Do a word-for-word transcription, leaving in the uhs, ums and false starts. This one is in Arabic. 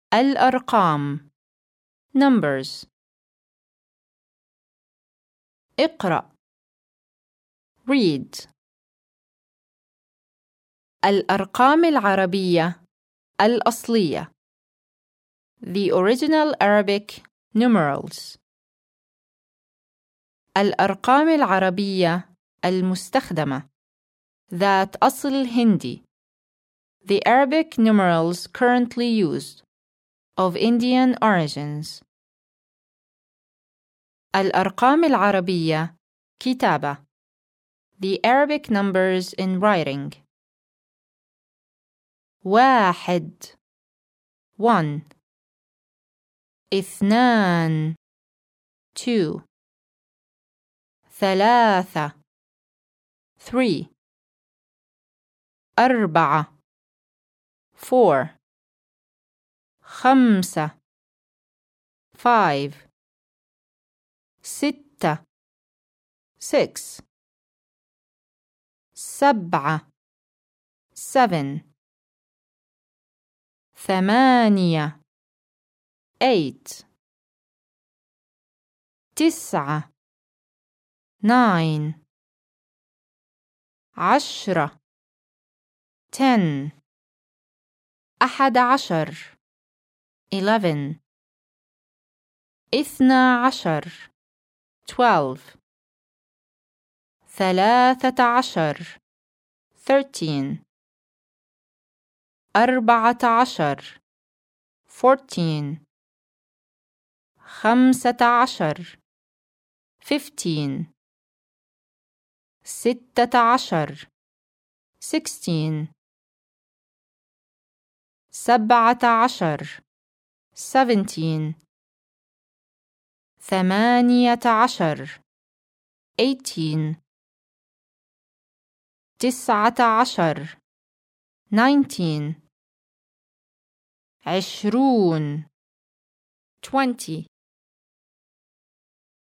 الأرقام numbers. اقرأ read. الأرقام العربية الأصلية the original Arabic numerals. الأرقام العربية المستخدمة ذات أصل هندي the Arabic numerals currently used of Indian origins. الأرقام العربية كتابة the Arabic numbers in writing. واحد one. اثنان two. ثلاثة three. أربعة four. خمسة five. ستة six. سبعة seven. ثمانية eight. تسعة nine. عشرة ten. أحد عشر eleven. اثنا عشر twelve. ثلاثة عشر thirteen. أربعة عشر fourteen. خمسة عشر fifteen. ستة عشر sixteen. سبعة عشر seventeen. ثمانية عشر eighteen. تسعة عشر nineteen. عشرون twenty.